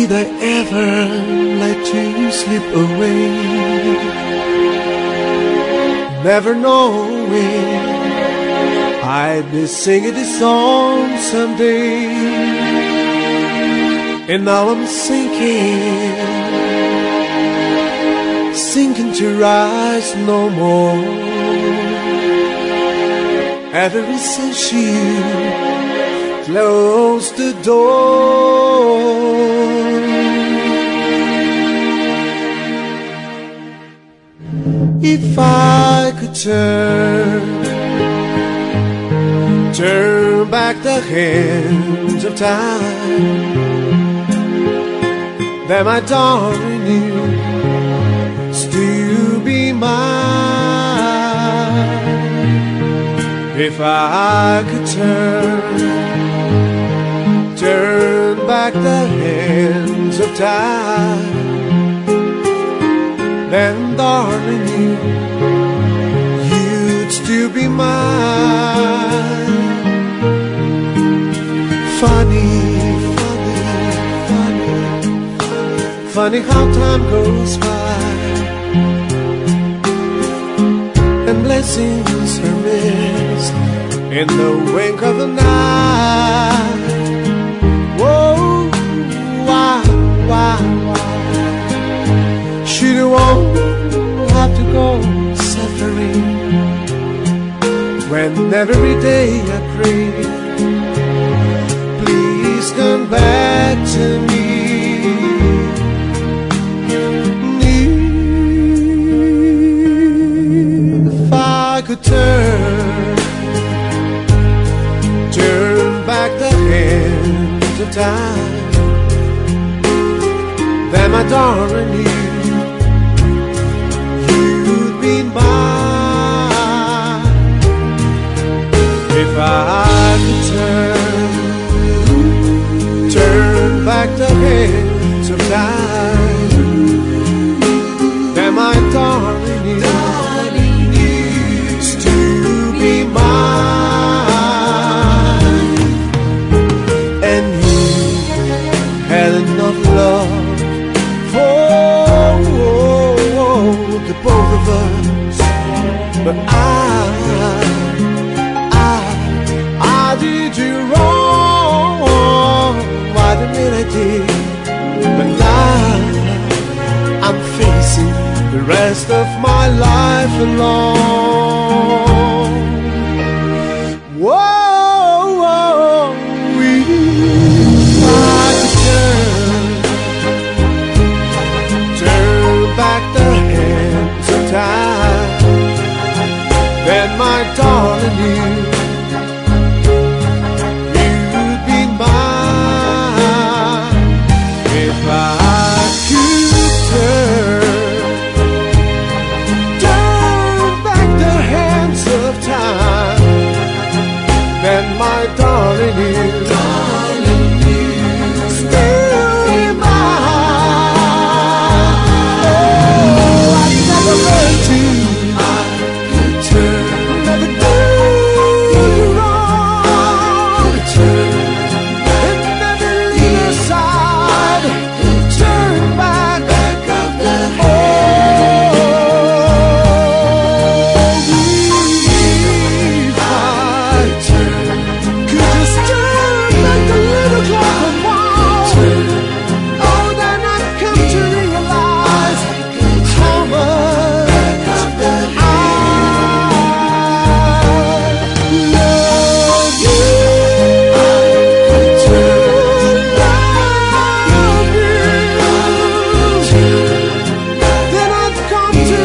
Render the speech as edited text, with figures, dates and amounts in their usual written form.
did I ever let you slip away? Never knowing I'd be singing this song someday. And now I'm sinking to rise no more. Ever since you closed the door. If I could turn back the hands of time, then my darling you'd still be mine. If I could turn back the hands of time, then darling you'd still be mine. Funny how time goes by, and blessings are missed in the wink of the night. Whoa, why should I have to go suffering when every day I pray, please come back to me. If I could turn back the hands of time, then my darling you'd be mine. If I could turn back the hands of time, then my darling you'd still be mine. And you had enough love for the both of us, but I did you wrong. I admit I did, but now I'm facing the rest of my life alone. Whoa, if I could turn back the hands of time, then my darling you'd be mine. If I could turn back the hands of time, then my darling you'd still be mine. Oh, I never learned to never do you wrong, and never leave your side. Turn back of the if I could just turn back the little clock of wall. Oh, then I'd come to realize how much I love you. Then I've come to